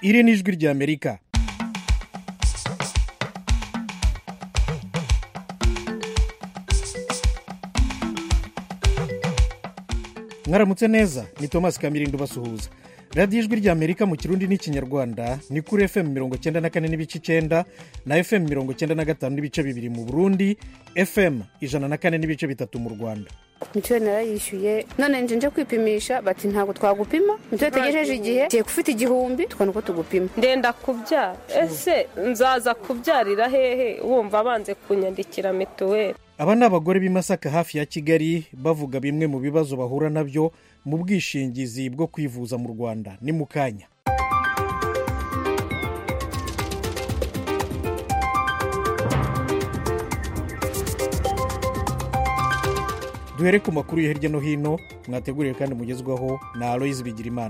iri ni ijwi ry'Amerika. Mwaramutse neza, ni Thomas Kamirindo basuhuza. Radio ijwi ry'Amerika mu Kirundi n'Ikinyarwanda ni kuri FM 94 n'ibice 9 na FM 95 n'ibice 2 mu Burundi, FM 104 n'ibice 3 mu Rwanda. Mituweli narayishyuye none nje kwipimisha bati ntabwo twagupima mituweli tegejeje igihe giye gufite 1,000 tukana uko tugupima ndenda kubyara ese nzaza kubyarira hehe wumva banze kunyandikira mituweli. Aba ni abagore b'i Masaka hafi ya Kigali bavuga bimwe mu bibazo bahura nabyo mu bwishingizi bwo kwivuza mu Rwanda. Ni mukanya. Duhere ku makuru yo hirya no hino mwateguriye kandi mugezwaho na Aloise Bigirimana.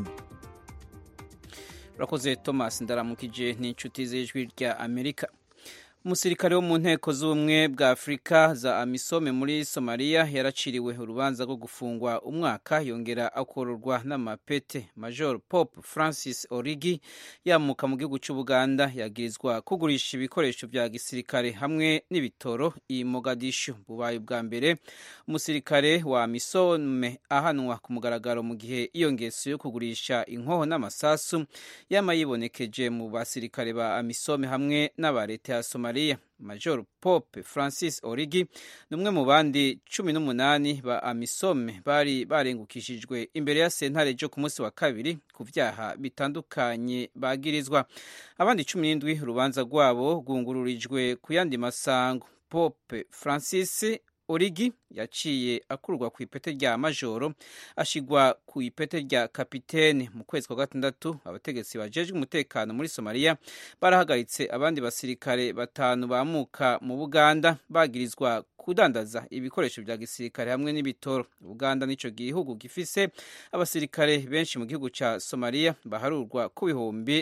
Urakoze Thomas, ndaramukije n'inshuti z'ijwi rya Amerika. Umusirikare wo mu nteko z'ubumwe bwa Afurika za AMISOM muri Somalia yaraciriwe urubanza rwo gufungwa umwaka yongera akororwa n'amapete. Major Pope Francis Origi yamuka mu gihugu cy'Ubuganda yagirizwa kugurisha ibikoresho bya gisirikare hamwe n'ibitoro i Mogadishu. Bubaye bwa mbere umusirikare wa AMISOM ahanwa ku mugaragaro mu gihe iyo ngeso yo kugurisha inkoho n'amasasu yamayibonekeje mu basirikare ba AMISOM hamwe n'aba leta ya Somalia. Major Pope Francis Origi numwe mu bandi 18 ba AMISOM bari barengukishijwe imbere ya sentare jo ku munsi wa kabiri ku vyaha bitandukanye bagirizwa. Abandi 17 urubanza rwabo rwungururijwe ku yandi masango. Pope Francis Origi yaciye akurwa ku ipete rya majoro ashigwa ku ipete rya kapitene. Mu kwezi kwa gatandatu abategetsi bajejwe umutekano muri Somalia barahagaritse abandi basirikare 5 bamuka mu Buganda bagirizwa kudandaza ibikoresho bya gisirikare hamwe n'ibitoro. Uganda nico gihugu gifise abasirikare benshi mu gihugu ca Somalia baharurwa ku bihumbi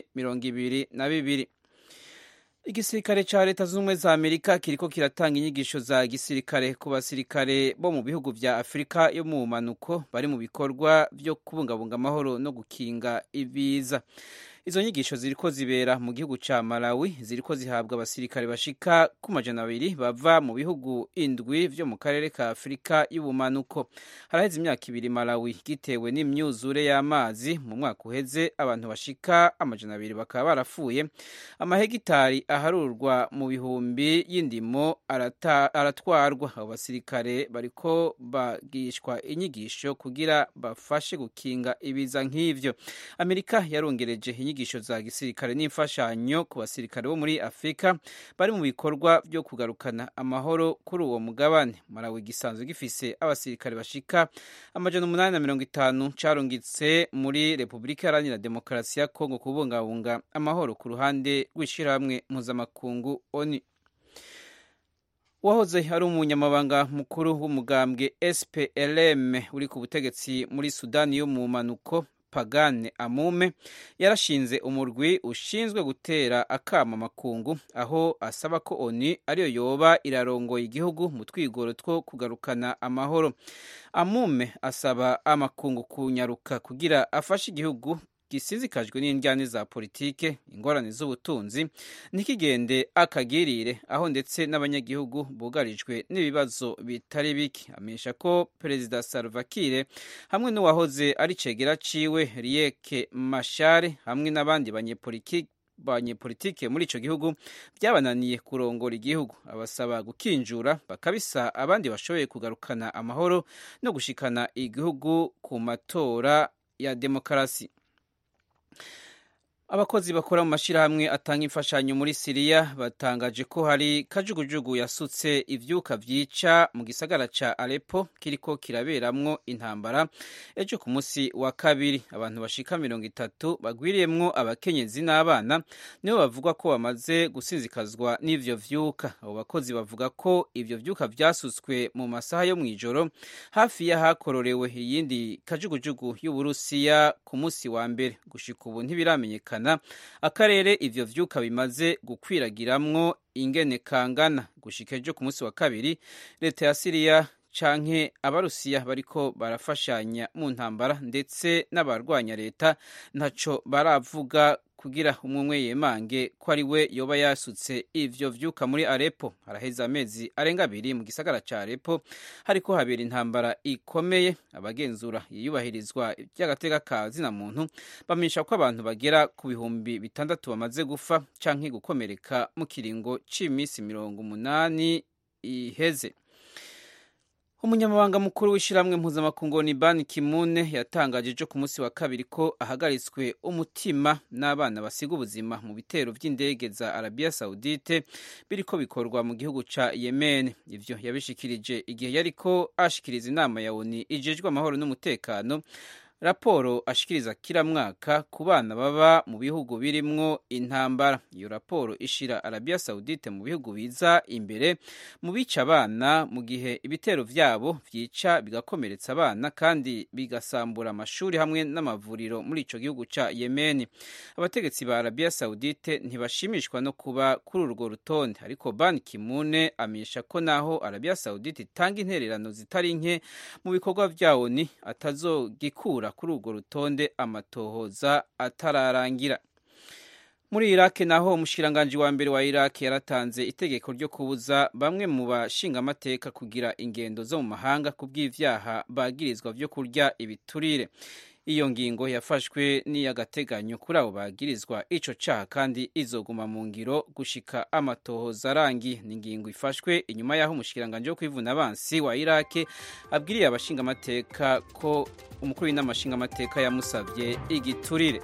22. Igisirikare ca leta z'ubumwe za Amerika kiriko kiratanga inyigisho za gisirikare ku basirikare bo mu bihugu vya Afrika yo mu manuko bari mu bikorwa byo kubungabunga amahoro no gukinga ibiza. Izo nyigisho ziriko zibera mu gihugu ca Malawi, ziriko zihabwa abasirikare bashika ku 200 bava mu bihugu 7 vyo mu karere ka Afrika y'ubumanuko. Haraheze imyaka 2 Malawi gitewe n'imyuzure y'amazi. Mu mwaka uheze abantu bashika 200 bakaba barapfuye. Amahegitari aharurwa mu bihumbi y'indimo aratwarwa. Abo basirikare bariko bagishwa inyigisho kugira bafashe gukinga ibiza nk'ivyo. Amerika yarongereje inyigisho za gisirikare n'imfashanyo ku basirikare bo muri Afrika bari mu bikorwa byo kugarukana amahoro kuri uwo mugabane. Malawi gisanzwe gifise abasirikare bashika 850 carungitse muri Republika Iharanira Demokarasi ya Kongo kubungabunga amahoro ku ruhande rw'ishirahamwe mpuzamakungu ONU. Wahoze ari umunyamabanga mukuru w'umugambwe SPLM uri ku butegetsi muri Sudani yo mu manuko Pagane Amume yarashinze umurwi ushinzwe gutera akama makungu aho asaba ko ONU ariyo yoba irarongoye igihugu mu twigoro two kugarukana amahoro. Amume asaba amakungu kunyaruka kugira afashe igihugu gisizikajwe n'indyane za politike, ingorane z'ubutunzi nikigende akagirire aho ndetse n'abanyagihugu bugarijwe n'ibibazo bitari biki. Amenyesha ko Perezida Salva Kiir hamwe n'uwahoze ari cegera ciwe Riek Machar hamwe n'abandi banyepolitike muri ico gihugu byabananiye kurongora igihugu. Abasaba gukinjura bakabisa abandi bashoboye kugarukana amahoro no gushikana igihugu ku matora ya demokarasi. Abakozi bakora mu mashirahamwe atanga imfashanyo muri Syria batangaje ko hari kajugujugu yasutse ivyuka vyica mu gisagara ca Aleppo kiriko kiraberamwo intambara ejo ku munsi wa kabiri. Abantu bashika 30 bagwiriyemwo abakenyezi n'abana nibo bavugwa ko bamaze gusinzikazwa n'ivyo vyuka. Abo bakozi bavuga ko ivyo vyuka vyasutswe mu masaha yo mwijoro hafi y'ahakororewe iyindi kajugujugu y'Uburusiya ku munsi wa mbere. Gushika ubu ntibiramenyekana akarere ivyo vyuka bimaze gukwiragiramwo ingene kangana. Gushika ejo ku munsi wa kabiri leta ya Syria canke abarusiya bariko barafashanya mu ntambara ndetse n'abarwanya leta ntaco baravuga kugira umwe yemange ko ari we yoba yasutse ivyo vyuka muri Aleppo. Haraheze amezi arenga 2 mu gisagara ca Aleppo hariko habera intambara ikomeye. Abagenzura iyubahirizwa ry'agateka ka zina muntu bamenyesha ko abantu bagera ku bihumbi 6 bamaze gufa canke gukomereka mu kiringo c'imisi 80 iheze. Umunyamabanga mukuru w'ishiramwe mpuzamakungu Ban Ki-moon yatangaje ejo ku munsi wa kabiri ko ahagaritswe umutima n'abana basiga ubuzima mu bitero vy'indege za Arabia Saudite biriko bikorwa mu gihugu ca Yemen. Ivyo yabishikirije igihe yariko ashikiriza inama ya ONU ijejwe amahoro n'umutekano raporo ashikiriza kila mwaka ku bana baba mu bihugu birimwo intambara. Iyo raporo ishira Arabia Saudite mu bihugu biza imbere mu bica abana mu gihe ibitero vyabo vyica bigakomeretsa abana kandi bigasambura amashuri hamwe n'amavuriro muri ico gihugu ca Yemen. Abategetsi ba Arabia Saudite ntibashimishwa no kuba kuri urwo rutonde, ariko Ban Ki-moon amenyesha ko naho Arabia Saudite itanga intererano zitari nke mu bikorwa vya ONU atazogikura kuri urwo rutonde amatohoza atararangira. Muri Iraq naho umushikiranganji wa mbere wa Iraq yaratanze itegeko ryo kubuza bamwe mu bashinga amateka kugira ingendo zo mu mahanga kubw'ivyaha bagirizwa vyo kurya ibiturire. Iyo ngingo yafashwe n'iyagateganyo kuri abo bagirizwa ico caha kandi izoguma mu ngiro gushika amatohoza arangi. Ni ingingo ifashwe inyuma yaho umushikiranganji wo kwivuna abansi wa Iraq abwiriye abashinga amateka ko umukuru w'inamashinga amateka yamusavye igiturire.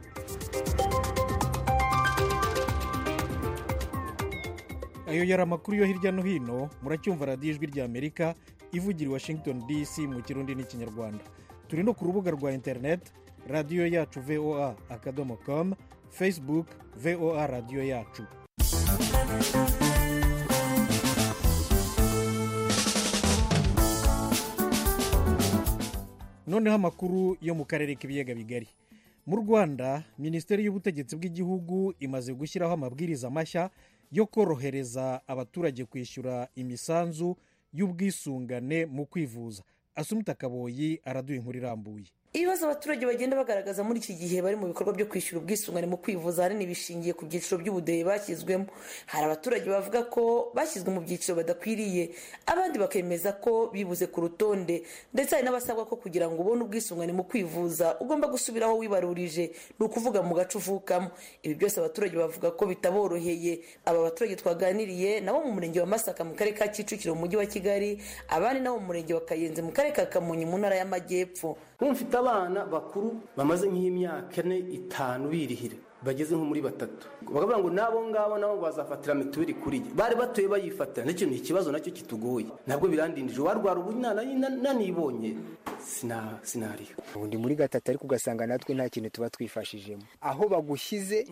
Ayo yari amakuru yo hirya no hino. Muracyumva radiyo ijwi rya Amerika ivugira i Washington DC mu Kirundi n'Ikinyarwanda. Turi no ku rubuga rwa internet radiyo yacu voa.com, Facebook VOA radiyo yacu. Noneho amakuru yo mu karere k'ibiyaga bigari. Mu Rwanda, Minisiteri y'Ubutegetsi bw'Igihugu imaze gushyiraho amabwiriza mashya yo korohereza abaturage kwishyura imisanzu y'ubwisungane mu kwivuza. Asumta Kaboyi araduha inkuru irambuye. Ibibazo abaturage bagenda bagaragaza muri iki gihe bari mu bikorwa byo kwishyura ubwisungane mu kwivuza ahanini bishingiye ku byiciro by'ubudehe bashyizwemo. Hari abaturage bavuga ko bashyizwe mu byiciro badakwiriye, abandi bakemeza ko bibuze ku rutonde, ndetse hari n'abasabwa ko kugira ngo ubone ubwisungane mu kwivuza ugomba gusubiraho wibarurije, ni ukuvuga mu gace uvukamo. Ibi byose abaturage bavuga ko bitaboroheye. Aba baturage twaganiriye nabo mu murenge wa Masaka mu karere ka Kicukiro mu mujyi wa Kigali, abandi nabo mu murenge wa Kayenzi mu karere ka Kamonyi mu ntara y'Amajyepfo. Mfite abana bakuru bamaze nk'imyaka 4-5 birihire, bageze nko muri 3, bakavuga ngo nabo ngabo nabo bazafatira mituweli kuri je, bari batuye bayifatira. N'icyo ni ikibazo nacyo kitugoye, ntabwo birandindije warwara ubunyana nanibonye sinariyo. Ubundi muri 3 ariko ugasanga natwe nta kintu tuba twifashijemo, aho bagushyize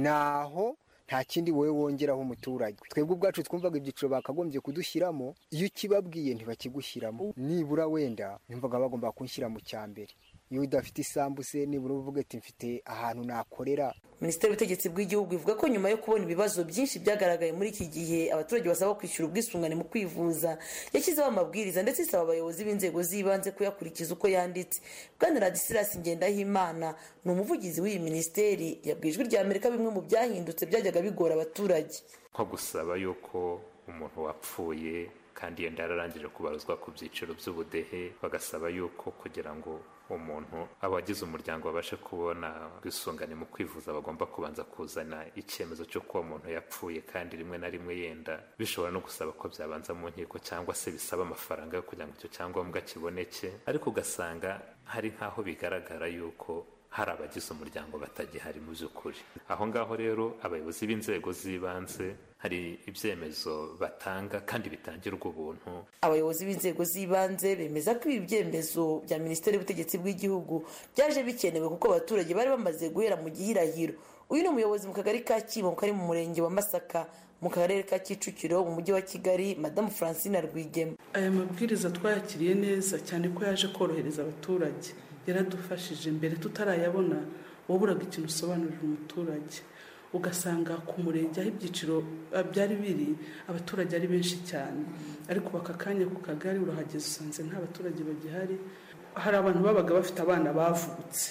naho nta kindi wowe wongeraho umuturage. Twebwe ubwacu twumvaga ibyiciro bakagombye kudushyiramo, iyo ukibabwiye ntibakigushyiramo. Nibura wenda nimvaga bagomba kunshyira mu cyambere. Iyo udafite isambu se nibura uvuga ati mfite ahantu nakorera. Minisiteri y'Ubutegetsi bw'Igihugu ivuga ko nyuma yo kubona ibibazo byinshi byagaragaye muri iki gihe abaturage basaba kwishyura ubwisungane mu kwivuza, yashyizeho amabwiriza ndetse isaba abayobozi b'inzego z'ibanze kuyakurikiza uko yanditse. Bwana Radisilas Ngendahimana ni umuvugizi w'iyi minisiteri, yabwiye Ijwi rya Amerika bimwe mu byahindutse byajyaga bigora abaturage, nko gusaba yuko umuntu wapfuye kandi yenda yararangije kubaruzwa ku byiciro by'ubudehe, bagasaba yuko kugira ngo umuntu abagize umuryango babashe kubona ubwisungane mu kwivuza bagomba kubanza kuzana icyemezo cyo kuba umuntu yapfuye, kandi rimwe na rimwe yenda bishobora no gusaba ko byabanza mu nkiko cyangwa se bisaba amafaranga yo kugira ngo icyo cyangombwa kiboneke. Ariko ugasanga hari nk'aho bigaragara yuko hari abagize umuryango batagihari mu by'ukuri. Aho ngaho rero abayobozi b'inzego z'ibanze hari ibyemezo batanga kandi bitangirwa ubuntu. Abayobozi b'inzego z'ibanze bemeza ko ibi byemezo bya Minisiteri y'Ubutegetsi bw'Igihugu byaje bikenewe kuko abaturage bari bamaze guhera mu gihirahiro. Uyu ni umuyobozi mu kagari ka Kibo kari mu murenge wa Masaka mu karere ka Kicukiro mu mujyi wa Kigali, Madamu Francine Rwigema. Aya mabwiriza twayakiriye neza cyane ko yaje korohereza abaturage. Yaradufashije mbere tutarayabona waburaga ikintu usobanurira umuturage. ugasanga ku murenge aho ibyiciro byari biri abaturage ari benshi cyane, ariko aka kanya ku kagari urahageze usanze nta baturage bagihari. Hari abantu babaga bafite abana bavutse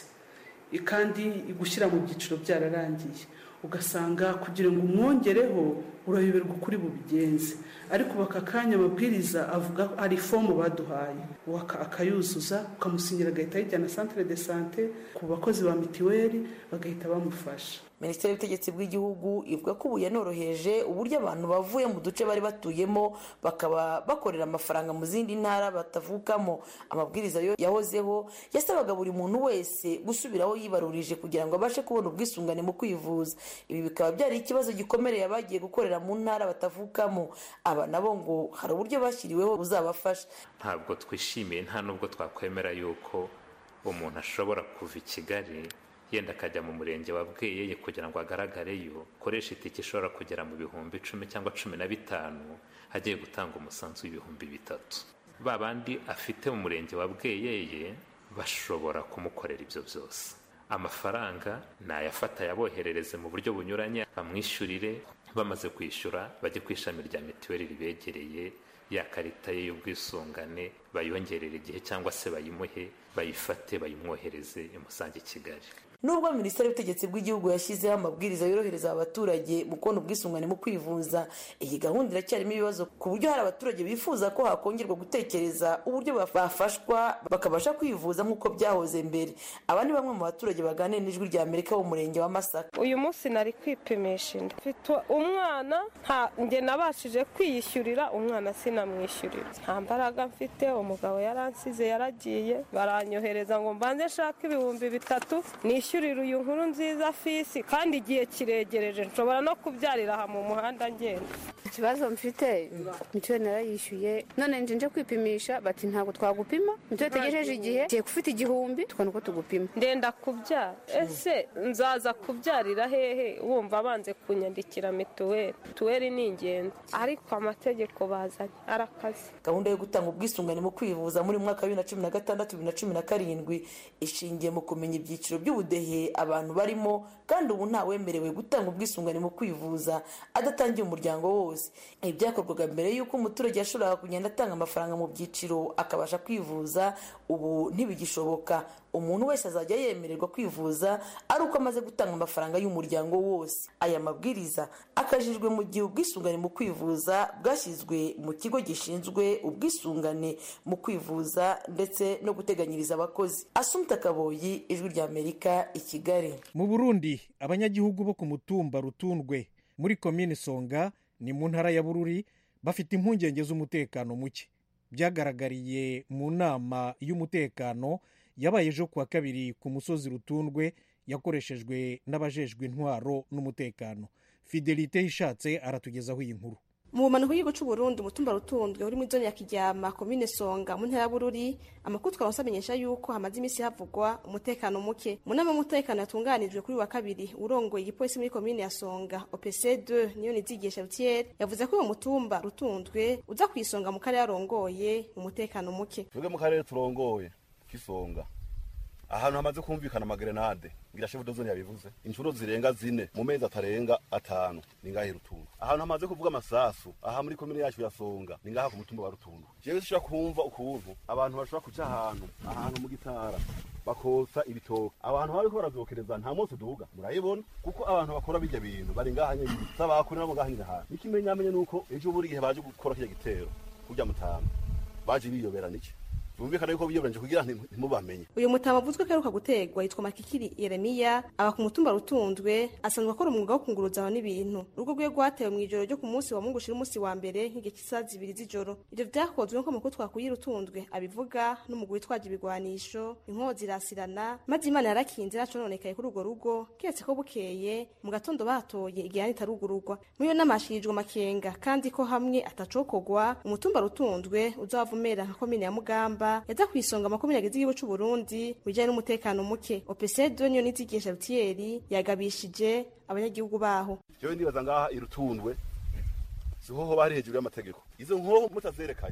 kandi gushyira mu byiciro byararangiye, ugasanga kugira ngo umwongereho urayoberwa ukuri bubigenze. Ariko aka kanya amabwiriza avuga hari fomu baduhaye akayuzuza, ukamusinyira agahita yijyana centre de santé ku bakozi ba mitiweli bagahita bamufasha. Minisiteri y'ubutegetsi bw'igihugu ivuga ko ubu yanoroheje uburyo abantu bavuye mu duce bari batuyemo bakaba bakorera amafaranga mu zindi ntara batavukamo. Amabwiriza yo yahozeho yasabaga buri muntu wese gusubiraho yibarurije kugira ngo abashe kubona ubwisungane mu kwivuza. Ibi bikaba byari ikibazo gikomereye abagiye gukorera mu ntara batavukamo. Aba nabo ngo hari uburyo bashyiriweho buzabafasha. Ntabwo twishimiye, nta nubwo twakwemera yuko umuntu ashobora kuva i Kigali yenda akajya mu murenge wa Bweyeye kugira ngo agaragareyo, koresha itike ishobora kugera mu bihumbi 10 cyangwa 15 agiye gutanga umusanzu w'ibihumbi 3. Ba bandi afite mu murenge wa Bweyeye bashobora kumukorera ibyo byose. Amafaranga nayafata yaboherereze mu buryo bunyuranye, bamwishyurire, bamaze kwishyura bajye ku ishami rya mitiweli ribegereye, ya karita ye y'ubwisungane bayongerere igihe cyangwa se bayimuhe, bayifate bayimwohereze imusange i Kigali. Nubwo Minisiteri y'ubutegetsi bw'igihugu yashyizeho amabwiriza yorohereza abaturage mu kubona ubwisungane mu kwivuza, iyi gahunda iracyarimo ibibazo ku buryo hari abaturage bifuza ko hakongerwa gutekereza uburyo bafashwa bakabasha kwivuza nk'uko byahoze mbere. Aba ni bamwe mu baturage baganira n'Ijwi rya Amerika wo mu murenge wa Masaka. Uyu munsi nari kwipimisha inda, mfite umwana njye nabashije kwiyishyurira, umwana sinamwishyurira, nta mbaraga mfite, umugabo yaransize yaragiye, baranyohereza ngo mbanze nshaka ibihumbi 3 nishyurira uyu nkuru nziza fisi, kandi igihe kiregereje nshobora no kubyarira aha mu muhanda ngenda. Ikibazo mfite mituweli narayishyuye, none nje kwipimisha bati ntabwo twagupima, mituweli tegereje igihe kiye gufite igihumbi tukana uko tugupima. Ndenda kubyara, ese nzaza kubyarira hehe wumva banze kunyandikira mituweli ni ingenzi, ariko amategeko bazanye arakaze. Gahunda yo gutanga ubwisungane mu kwivuza muri mwaka wa 2016-2017 ishingiye mu kumenya ibyiciro by'ubudehe abantu barimo, kandi ubu nta wemerewe gutanga ubwisungane mu kwivuza adatangiye umuryango wose. Ibi byakorwaga mbere y'uko umuturage yashoboraga kugenda atanga amafaranga mu byiciro akabasha kwivuza, ubu ntibigishoboka. Umuntu wese azajya yemererwa kwivuza ari uko amaze gutanga amafaranga y'umuryango wose. Aya mabwiriza akajijwe mu gihe ubwisungane mu kwivuza bwashyizwe mu kigo gishinzwe ubwisungane mu kwivuza ndetse no guteganyiriza abakozi. Asumta Kaboyi, Ijwi rya Amerika, i Kigali. Mu Burundi, abanyagihugu bo ku mutumba Rutundwe muri komine Songa ni mu ntara ya Bururi bafite impungenge z'umutekano muke. Byagaragariye mu nama y'umutekano yabaye ejo kuwa kabiri ku musozi Rutundwe yakoreshejwe n'abajejwe intwaro n'umutekano. Fidelite Ishatse aratugezaho iyi nkuru. Mu bumanuko bw'igihugu cy'u Burundi, umutumba Rutundwe uri mu zone ya Kiryama komine Songa mu ntara ya Bururi, amakuru twaronse amenyesha yuko hamaze iminsi havugwa umutekano muke. Mu nama y'umutekano yatunganijwe kuri wa kabiri, urongoye igipolisi muri komine ya Songa OPC2 niyo nizigisha Rutiere yavuze ko uwo mutumba Rutundwe uza kwisonga mu karere arongoye umutekano muke. Twebwe mu karere turongoye kisonga ahantu hamaze kumvikana amagrenade ngira shefu dozone yabivuze inshuro zirenga 4 mu mezi atarenga 5 ningahe Rutundu. Ahantu hamaze kuvuga amasasu aha muri komine yacu ya Songa ningaha ku mutumba wa Rutundu. Jewe sishaka kumva ukuntu abantu bashobora kuca ahantu mu gitara bakosa ibitoke, abantu bariko baravyokereza nta munsi duga murayibona, kuko abantu bakora bijya bintu bari ngahanye sabakuri nabo ngahanye aha. Nikimenyamenye nuko ejo buri gihe baje gukora kije gitero kujya mutama baje biyobera niki bumvikana yuko biyoberanje kugira ntimubamenye. Uyu mutama avuzwe ko aheruka gutegwa yitwa Makikiri Yeremiya, aba ku mutumba Rutundwe, asanzwe akora umwuga wo kunguruza abantu n'ibintu. Urugo rwe rwatewe mu ijoro ryo ku munsi wa Mungu shira umunsi wa mbere nk'igihe cy'isaha 2 z'ijoro. Ibyo byakozwe nko mukuru twakuye Rutundwe abivuga n'umugwi twaje ibigwanisho, inkozi irasirana, maze Imana yarakinze nacononekaye kuri urwo rugo, ketse ko bukeye mu gatondo batoye igihani tarugururwa. Muri yo namashirijwe makenga kandi ko hamwe atacokogwa umutumba Rutundwe uzavumera nka komine ya Mugamba yaza kwisonga makomine yagize igihugu cy'u Burundi bijanye n'umutekano muke. OPC2 niyo nizigisha Rutiere yagabishije abanyagihugu baho. Jewe ndibaza ngaha Irutundwe siho bari hejuru y'amategeko. Izo nkoho mutazerekanye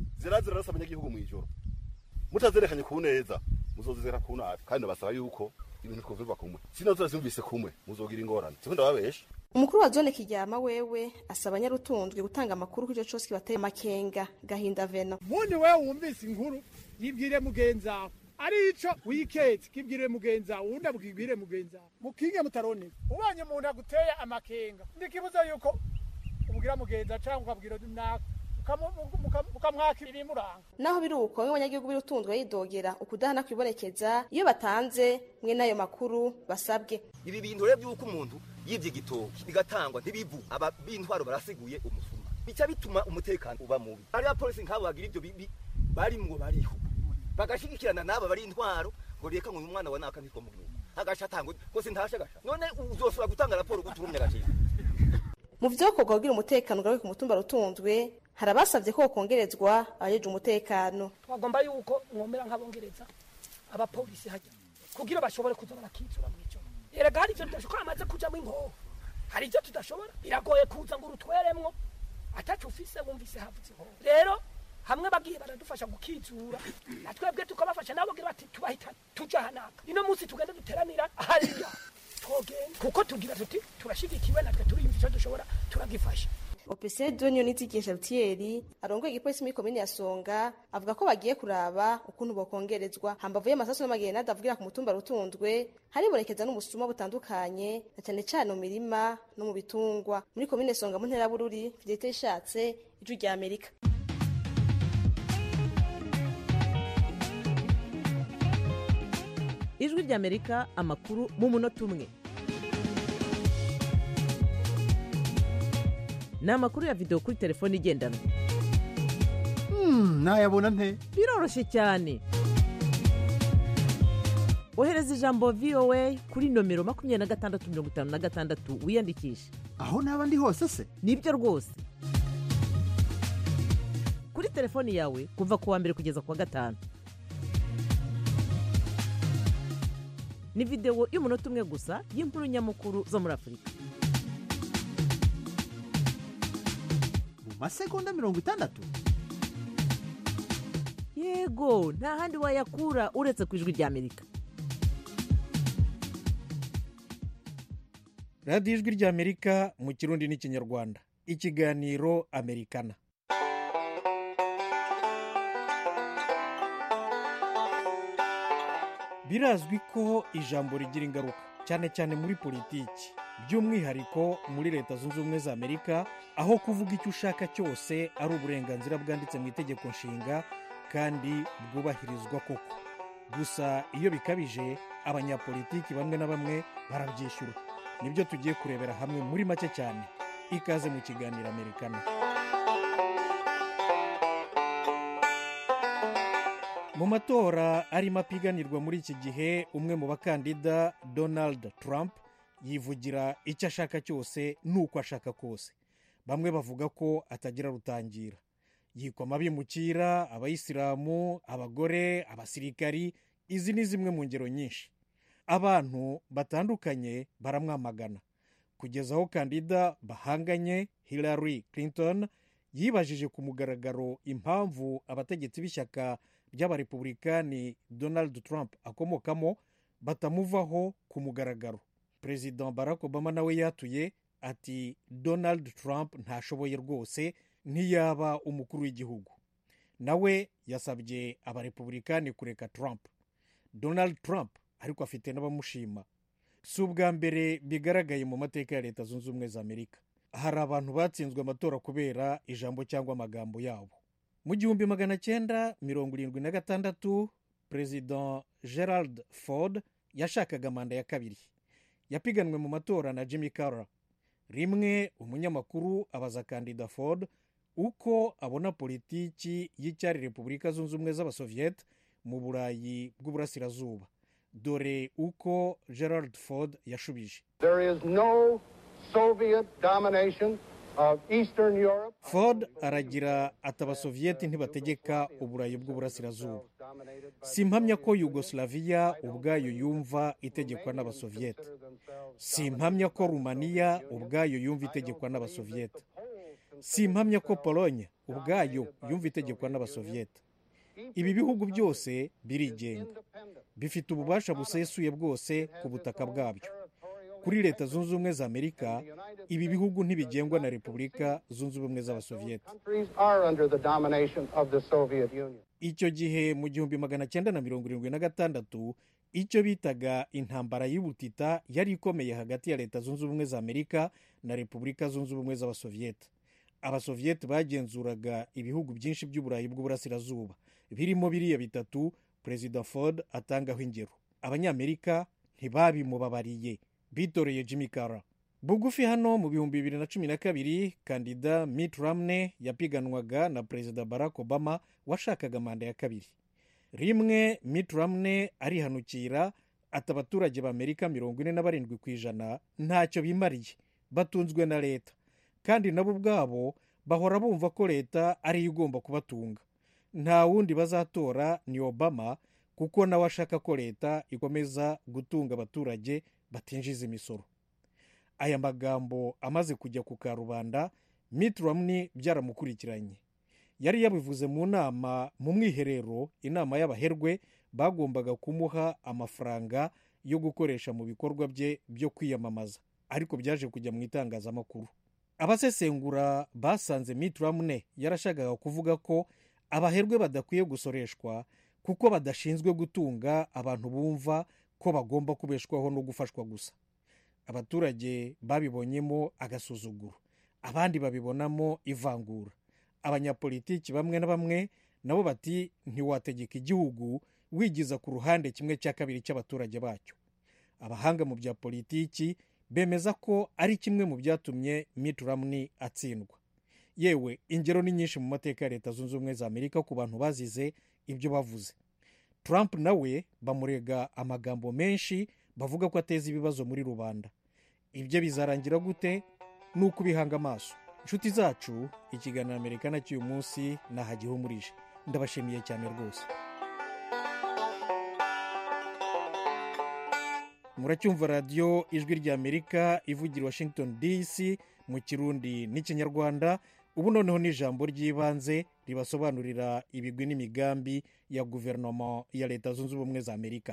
zirazirarasa abanyagihugu mu ijoro, mutazerekanye ku neza muzozizera ku nabi, kandi basaba yuko ibintu twovirwa kumwe sino turazumvise kumwe muzogira ingorane siko ndababesha. Umukuru wa zone Kiryama wewe asaba Nyarutunzwe gutanga amakuru kuri ico cose kibateye amakenga. Gahinda Veno: Mundi wewe wumvise inkuru yibwire mugenza ari ico wiketse kibwire mugenza unda bwibwire mugenza mukinge mutarone ubanye umuntu aguteye amakenga ndikibuza yuko ubwira mugenza cyangwa ukabwira nako ukamwaka ibimuranga. Naho biruko bamwe abanyagihugu birutunzwe yidogera ukudahana kwibonekeza iyo batanze mwe nayo makuru basabwe. Ibi bintu rero byuko umuntu yivye igitoki bigatangwa ntibivu aba bintwaro barasiguye umusuma bica bituma umutekano uba mubi. Ari apolisi nkabo bagira ibyo bibi bari ngo bariho bagashigikirana naba bari intwaro ngo reka ngo umwana wa naka ntiko mu gihugu agaca tango ko sintasha gasha none uzosura gutanga raporo guturumye gace. Mu vyokorwa kugira umutekano ugaruke ku mutumba Rutunzwe harabasavye ko kongerezwa abajeje umutekano. Twagomba yuko mwomera nk'abongereza abapolisi hajya kugira bashobore kuzana bakitsura mwico. Erega hari ivyo tudashobora amaze kujamo inkoho. Hari ivyo tudashobora biragoye kuza ngo urutweremwo atacu ufise wumvise havutse inkoho. Rero hamwe bagiye baradufasha gukizura natwebwe tukabafasha nabo gira bati tubahita tuja hanaka. Ino munsi tugenda duteranira hariya twogenda kuko tugira tuti turashigikiwe natwe turiyumvisha dushobora turagifasha. OPC Donio Nizigesha Rutieri arongoye igipolisi muri komine ya Songa avuga ko bagiye kuraba ukuntu bokongerezwa hambavuye amasasu n'amagenda adavugira ku mutumba Rutunzwe haribonekeza n'ubusuma butandukanye na cyane cyane mu mirima no mu bitungwa muri komine Songa mu ntera Bururi. Fidelite Ishatse, Ijwi rya Amerika. Ijwi rya Amerika, amakuru mu munota umwe. Ni amakuru ya video kuri telefone igendanwa. Nayabona nte? Biroroshye cyane. Ohereza ijambo VOA kuri nomero 2656 wiyandikishe. Aho naba ndi hose se? Nibyo rwose. Kuri telefone yawe kuva ku wa mbere kugeza ku wa gatanu. Ni video y'umunota umwe gusa y'inkuru nyamukuru zo muri Afurika. Masegonda 60. Yego, nta handi wayakura uretse ku Ijwi rya Amerika. Radio Ijwi rya Amerika mu Kirundi n'Ikinyarwanda. Ikiganiro Amerikana. Birazwi ko ijambo rigira ingaruka cyane cyane muri politiki, by'umwihariko muri Leta Zunze Ubumwe za Amerika, aho kuvuga icyo ushaka cyose ari uburenganzira bwanditse mu itegeko nshinga kandi bwubahirizwa koko. Gusa iyo bikabije abanyapolitiki bamwe na bamwe barabyishyura. Nibyo tugiye kurebera hamwe muri make cyane. Ikaze mu kiganiro Amerikana. Mu matora arimo apiganirwa muri iki gihe, umwe mu bakandida Donald Trump yivugira icyo ashaka cyose n'uko ashaka kose. Bamwe bavuga ko atagira rutangira. Yikoma abimukira, abayisilamu, abagore, abasirikari, izi ni zimwe mu ngero nyinshi. Abantu batandukanye baramwamagana. Kugeza aho kandida bahanganye Hillary Clinton yibajije ku mugaragaro impamvu abategetsi b'ishyaka ry'abarepublikani Donald Trump akomokamo batamuvaho ku mugaragaro. President Barack Obama nawe yatuye ati Donald Trump ntashoboye rwose, ntiyaba umukuru w'igihugu. Nawe yasabye abarepublikani kureka Trump. Donald Trump ariko afite n'abamushima. Si ubwa mbere bigaragaye mu mateka ya Leta Zunze Ubumwe za Amerika. Hari abantu batsinzwe amatora kubera ijambo cyangwa amagambo yabo. Mu 1976 President Gerald Ford yashakaga manda ya kabiri. Yapiganwe mu matora na Jimmy Carter. Rimwe umunyamakuru abaza kandida Ford uko abona politiki y'icyari Repubulika Zunze Ubumwe z'Abasoviet mu Burayi bw'Uburasirazuba. Dore uko Gerald Ford yashubije. There is no Soviet domination of Eastern Europe. Ford aragira ati Abasovieti ntibategeka Uburayi bw'Uburasirazuba. Simpamya ko Yugoslavia ubwayo yumva itegekwa n'Abasovieti. Simpamya ko Rumaniya ubwayo yumva itegekwa n'Abasovieti. Simpamya ko Pologne ubwayo yumva itegekwa n'Abasovieti. ibi bihugu byose birigenga, bifite ububasha busesuye bwose ku butaka bwabyo. Kuri Leta Zunze Ubumwe za Amerika, ibi bihugu ntibigengwa na Repubulika Zunze Ubumwe z'Abasoviyeti. Icyo gihe mu 1976 icyo bitaga intambara y'ubutita yari ikomeye hagati ya Leta Zunze Ubumwe za Amerika na Repubulika Zunze Ubumwe z'Abasoviyeti. Abasoviyeti bagenzuraga ibihugu byinshi by'Uburayi bw'Uburasirazuba, birimo biriya bitatu Perezida Ford atangaho ingero. Abanyamerika ntibabimubabariye, bitoreye Jimmy Carter. Bugufi hano mu 2012 kandida Mitt Romney yapiganwaga na Perezida Barack Obama washakaga manda ya kabiri. Rimwe Mitt Romney arihanukira ati abaturage b'Amerika 47% ntacyo bimariye, batunzwe na leta, kandi nabo ubwabo bahora bumva ko leta ari igomba kubatunga. Nta wundi bazatora ni Obama, kuko nawe ashaka ko leta ikomeza gutunga abaturage batinjiza imisoro. Aya magambo amaze kujya ku karubanda, Mitt Romney byaramukurikiranye. Yari yabivuze mu nama mu mwiherero, inama y'abaherwe bagombaga kumuha amafaranga yo gukoresha mu bikorwa bye byo kwiyamamaza, ariko byaje kujya mu itangazamakuru. Abasesengura basanze Mitt Romney yarashakaga kuvuga ko abaherwe badakwiye gusoreshwa kuko badashinzwe gutunga abantu bumva ko bagomba kubeshwaho no gufashwa gusa. Abaturage babibonyemo agasuzuguro, abandi babibonamo ivangura. Abanyapolitiki bamwe na bamwe nabo bati ntiwategeka igihugu wigiza ku ruhande 1/2 cy'abaturage bacyo. Abahanga mu bya politiki bemeza ko ari kimwe mu byatumye Mitt Romney atsindwa. Yewe ingero ni nyinshi mu mateka ya Leta Zunze Ubumwe za Amerika ku bantu bazize ibyo bavuze. Trump nawe bamurega amagambo menshi bavuga ko ateza ibibazo muri rubanda. Ibyo bizarangira gute? Nuko bihanga amaso. Inshuti zacu, ikiganiro Amerikana cy'uyu munsi nahagihumurije. Ndabashimiye cyane rwose. Muracyumva radio Ijwi rya Amerika ivugira Washington DC mu Kirundi n'Ikinyarwanda. Ubu noneho ni ijambo ry'ibanze ribasobanurira ibigwi n'imigambi ya guverinoma ya Leta Zunze Ubumwe za Amerika.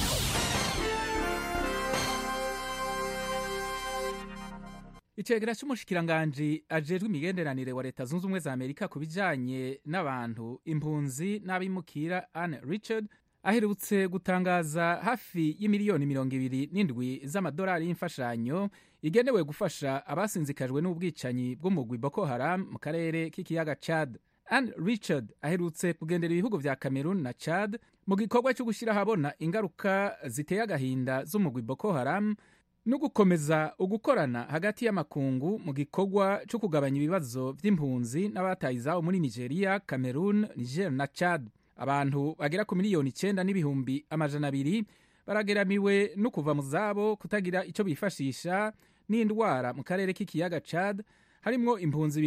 Icegera cy'umushikiranganji ajejwe imigenderanire wa Leta Zunze Ubumwe za Amerika ku bijanye n'abantu, impunzi n'abimukira, Anne Richard aherutse gutangaza hafi y'imiliyoni 27 z'amadolari y'imfashanyo igenewe gufasha abasinzikajwe n'ubwicanyi bw'umugwi Boko Haram mu karere k'ikiyaga Chad. Anne Richard aherutse kugendera ibihugu vya Cameroon na Chad mu gikorwa cyo gushyira habona ingaruka ziteye agahinda z'umugwi Boko Haram no gukomeza ugukorana hagati y'amakungu mu gikorwa cyo kugabanya ibibazo by'impunzi n'abataye izabo muri Nigeria, Cameroon, Niger na Chad. Abantu bagera ku 9,200,000 barageramiwe no kuva mu zabo, kutagira icyo bifashisha n'indwara mu karere k'ikiyaga Chad, harimwo impunzi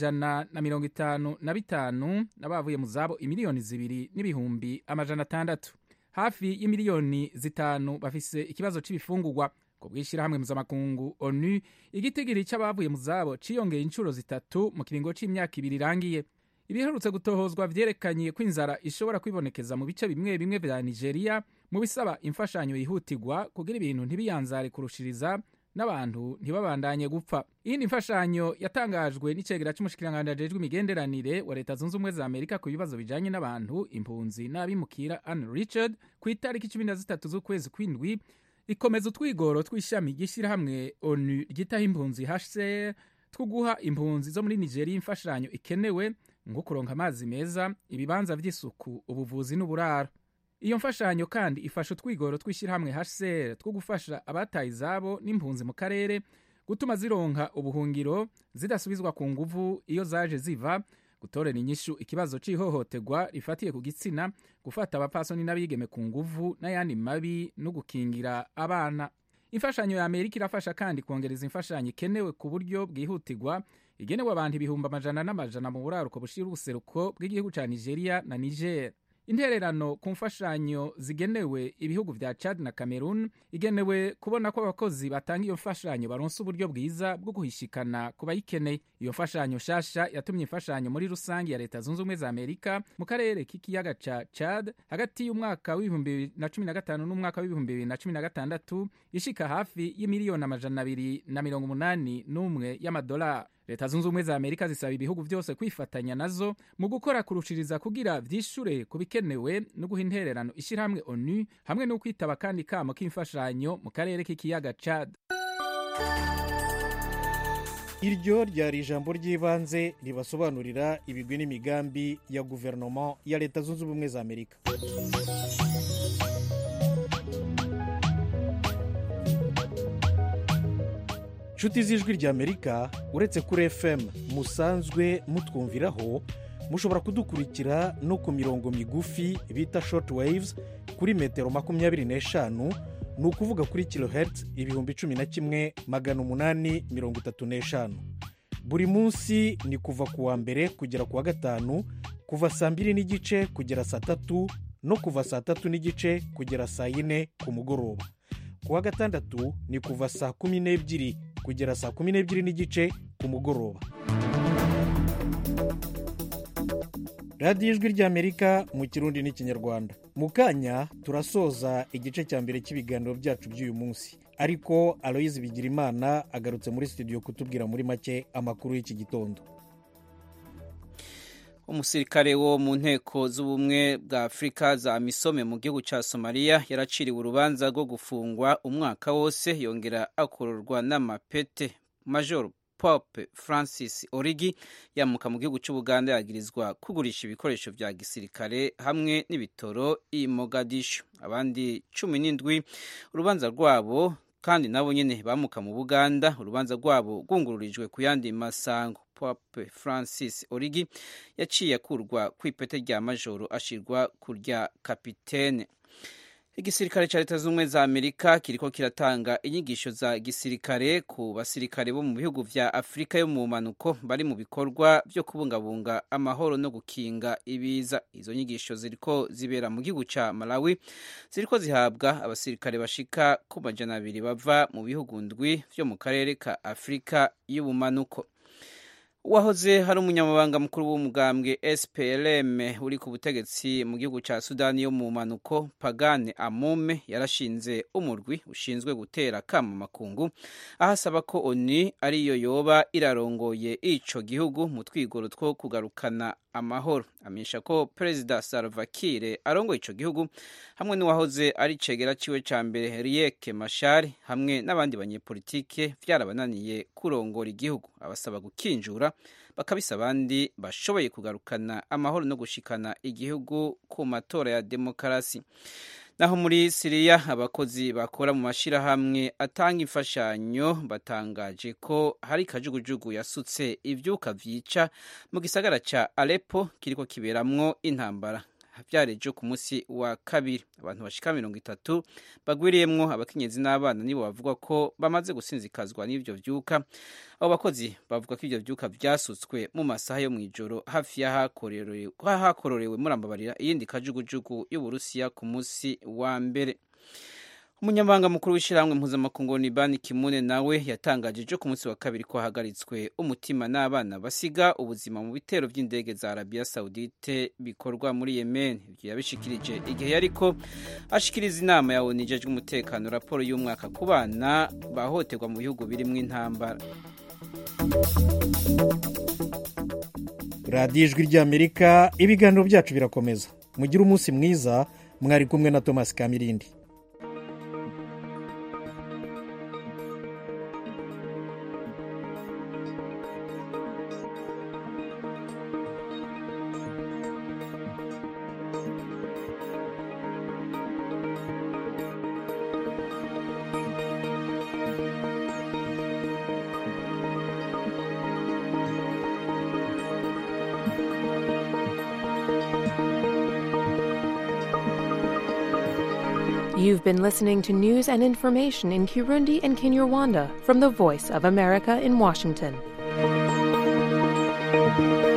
155,000 n'abavuye mu zabo 2,200,000. Hafi y'imiliyoni 5 bafise ikibazo c'ibifungurwa. Ku bw'ishyirahamwe mpuzamakungu ONU, igitigiri cy'abavuye mu zabo ciyongeye inshuro 3 mu kiringo c'imyaka 2 irangiye. Ibiherutse gutohozwa vyerekanye ko inzara ishobora kwibonekeza mu bice bimwe bimwe vya Nigeria, mu bisaba imfashanyo yihutirwa kugira ibintu ntibiyanzare kurushiriza n'abantu ntibabandanye gupfa. Iyi imfashanyo yatangajwe n'icegera cy'umushikiranganji ajejwe imigenderanire wa Leta Zunze Ubumwe za Amerika ku bibazo bijanye n'abantu, impunzi n'abimukira, Anne Richard, ku itariki 13 z'ukwezi kw'indwi, ikomeza utwigoro tw'ishami ry'ishyirahamwe ONU ryitaho impunzi HCR two guha impunzi zo muri Nigeria imfashanyo ikenewe nko kuronka amazi meza, ibibanza vy'isuku, ubuvuzi n'uburaro. Iyo mfashanyo kandi ifasha utwigoro tw'ishyirahamwe HCR two gufasha abataye izabo n'impunzi mu karere gutuma zironka ubuhungiro zidasubizwa ku nguvu iyo zaje ziva, gutorera inyishu ikibazo c'ihohoterwa rifatiye ku gitsina, gufata abapfasoni n'abigeme ku nguvu n'ayandi mabi no gukingira abana. Imfashanyo ya Amerika irafasha kandi kongereza imfashanyo ikenewe ku buryo bwihutirwa igenewe abantu 100,000 mu buraruko bushira ubuseruko bw'igihugu ca Nigeria na Niger. intererano ku mfashanyo zigenewe ibihugu vya Chad na Cameroon igenewe kubona ko abakozi batanga iyo mfashanyo baronse uburyo bwiza bwo guhishikana ku bayikeneye. Iyo mfashanyo shasha yatumye imfashanyo muri rusangi ya Leta Zunze Ubumwe za Amerika mu karere k'ikiyaga ca Chad hagati y'umwaka w'2015 n'umwaka w'2016 ishika hafi y'imiliyoni 281 y'amadolari. Leta Zunze Ubumwe za Amerika zisaba ibihugu vyose kwifatanya nazo mu gukora kurushiriza kugira vyishure kubikenewe no guha intererano ishirahamwe ONU hamwe no kwitaba kandi kamo k'imfashanyo mu karere k'ikiyaga Chad. Iryo ryari ijambo ry'ibanze ribasobanurira ibigwi n'imigambi ya guverinoma ya Leta Zunze Ubumwe za Amerika. Nshuti z'ijwi ry'Amerika, uretse kuri FM musanzwe mutwumviraho, mushobora kudukurikira no ku mirongo migufi bita short waves kuri metero 25, ni ukuvuga kuri kilohertz 11,835. Buri munsi ni kuva ku wa mbere kugera ku wa gatanu, kuva saa 2 n'igice kugera saa 3 no kuva saa 3 n'igice kugera saa 4 ku mugoroba. Ku wa gatandatu ni kuva saa 12 kugera saa 12 n'igice ku mugoroba. Radiyo Ijwi ry'Amerika mu Kirundi n'Ikinyarwanda. Mu kanya turasoza igice cya mbere cy'ibiganiro byacu by'uyu munsi, ariko Aloyizi Bigirimana agarutse muri studio kutubwira muri make amakuru y'iki gitondo. Umusirikare wo mu nteko z'ubumwe bwa Afrika za Amisome mu gihugu ca Somalia yaraciriwe urubanza rwo gufungwa umwaka wose, yongera akororwa n'amapete. Major Pope Francis Origi yamuka mu gihugu cy'Ubuganda yagirizwa kugurisha ibikoresho vya gisirikare hamwe n'ibitoro i Mogadishu. Abandi 17 urubanza rwabo kandi nabo nyene bamuka mu Buganda, urubanza rwabo rwungururijwe ku yandi masango. Pope Francis Origi yaciye akurwa kw'ipete rya majoro ashirwa kurya kapitene. Igisirikare ca Leta Zunze za Amerika kiriko kiratanga inyigisho za gisirikare ku basirikare bo mu bihugu vya Afrika yo mu manuko bari mu bikorwa byo kubungabunga amahoro no gukinga ibiza. Izo nyigisho ziriko zibera mu gihugu ca Malawi, ziriko zihabwa abasirikare bashika ku 200 bava mu bihugu ndwi vyo mu karere ka Afrika y'ubumanuko. Uwahoze hari umunyamabanga mukuru w'umugambwe SPLM uri ku butegetsi mu gihugu ca Sudani yo mu manuko, Pagane Amome, yarashinze umurwi ushinzwe gutera kama makungu ahasaba ko ONU ariyo yoba irarongoye ico gihugu mu twigoro two kugarukana amahoro. Amenyesha ko Perezida Salva Kiir arongoye ico gihugu hamwe n'uwahoze ari cegera ciwe ca mbere Riek Machar hamwe n'abandi banyepolitike vyarabananiye kurongora igihugu. Abasaba gukinjura bakabisa abandi bashoboye kugarukana amahoro no gushikana igihugu ku matora ya demokarasi. Naho muri Syria, abakozi bakora mu mashirahamwe atanga imfashanyo batangaje ko hari kajugujugu yasutse ivyuka vyica mu gisagara ca Aleppo kiriko kiberamwo intambara. Vyarejo ku munsi wa kabiri, abantu bashika 30 bagwiriyemwo abakenyezi n'abana nibo bavuga ko bamaze gusinzikazwa n'ivyo vyuka. Abo bakozi bavuga ko ivyo vyuka vyasutswe mu masaha yo mwijoro hafi y'ahakororewe murambabarira iyindi kajugujugu y'Uburusiya ku munsi wa mbere. Umunyamabanga mukuru w'ishyirahamwe mpuzamakungu Ban Ki-moon nawe yatangaje ejo ku munsi wa kabiri ko hagaritswe umutima n'abana basiga ubuzima mu bitero by'indege za Arabia Saudite bikorwa muri Yemen. Ibyo yabishikirije igihe yariko ashikiriza inama ya ONU ijejwe umutekano raporo y'umwaka ku bana bahoterwa mu bihugu birimo intambara. Radiyo Ijwi ry'Amerika, ibiganiro byacu birakomeza. Mugire umunsi mwiza, mwari kumwe na Thomas Kamirindi. You've been listening to news and information in Kirundi and Kinyarwanda from the Voice of America in Washington.